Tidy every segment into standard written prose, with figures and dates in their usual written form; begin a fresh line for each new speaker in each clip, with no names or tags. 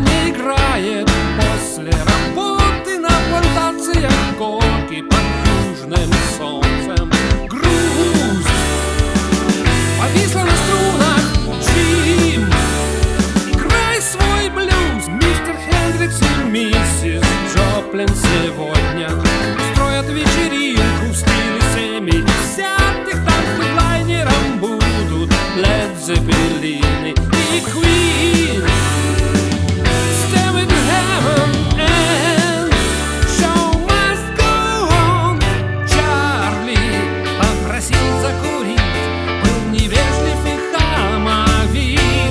не играет после работы на плантациях коки под южным солнцем. Грусть повисла на струнах, Джим, играй свой блюз. Мистер Хендрикс и миссис Джоплин сегодня устроят вечеринку в стиле 70-х. Там хедлайнером будут Лед Зеппелины и Queen. Stairway to Heaven and show must go on. Чарли попросил закурить, был невежлив и хамовит.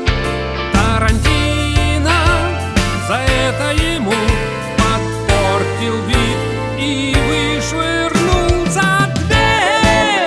Тарантино за это ему подпортил вид и вышвырнул за дверь.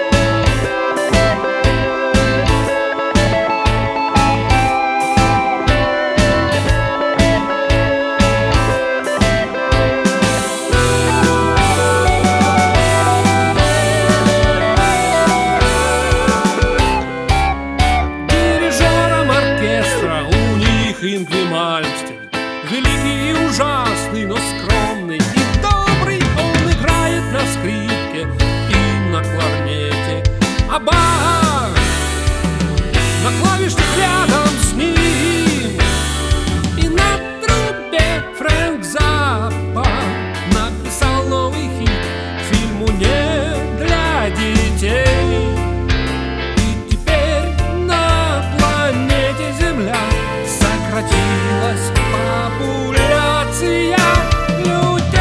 Дирижером оркестра у них Ингви Мальмстен, великий и ужасный, но скромный и добрый. Он играет на скрипке и на кларнете, а Бах на клавишных рядом с ним. И на трубе Фрэнк Заппа написал новый хит к фильму не для детей. И теперь на планете Земля сократилась популяция людей.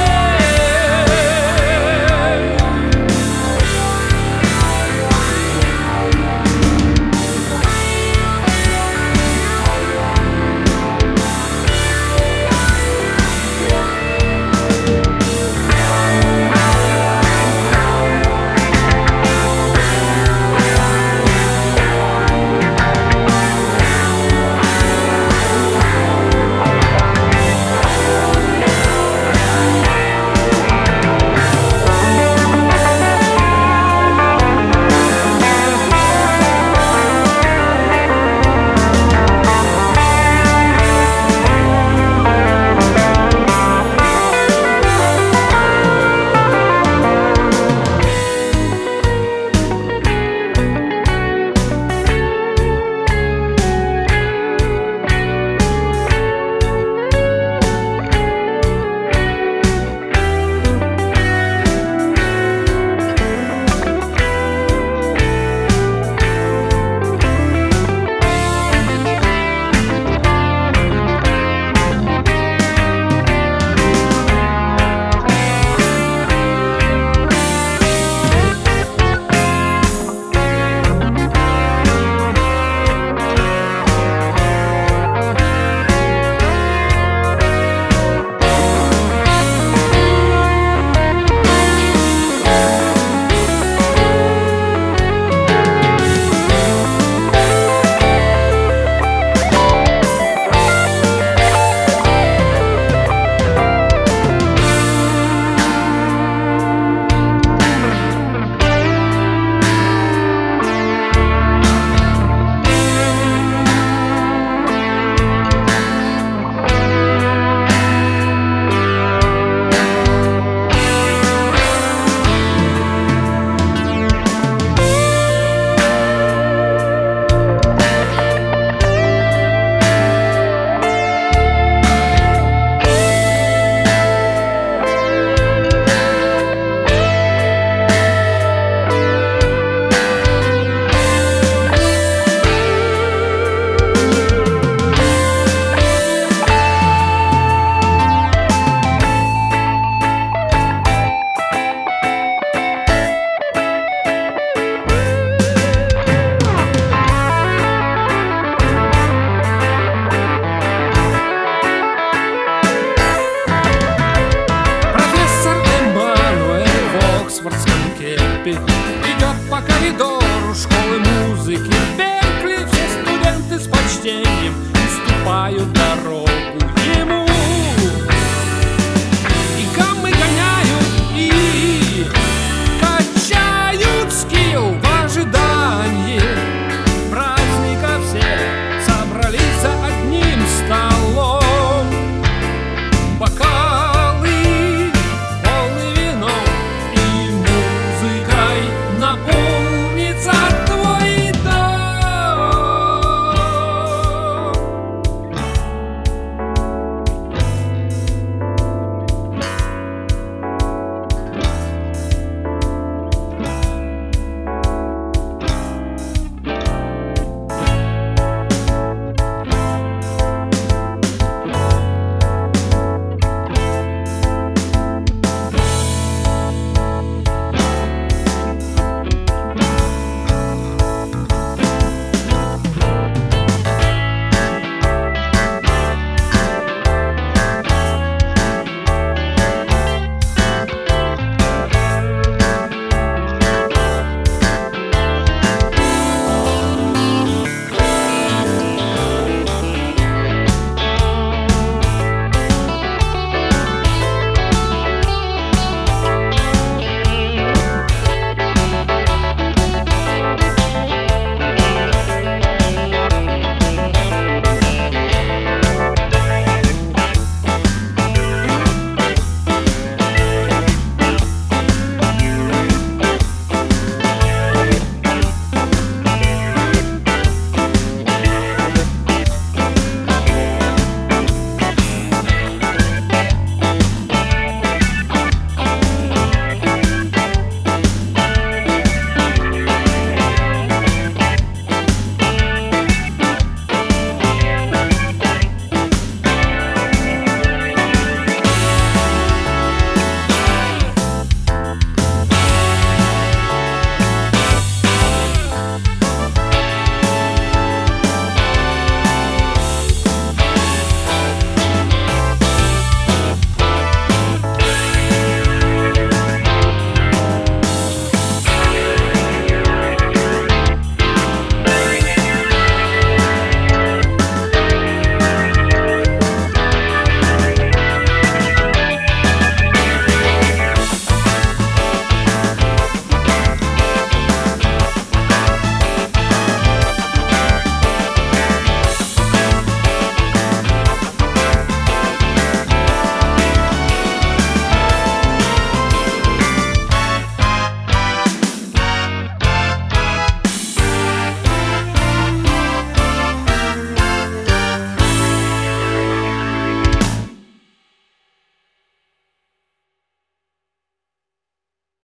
Идет по коридору школы музыки Беркли. Все студенты с почтением уступают дорогу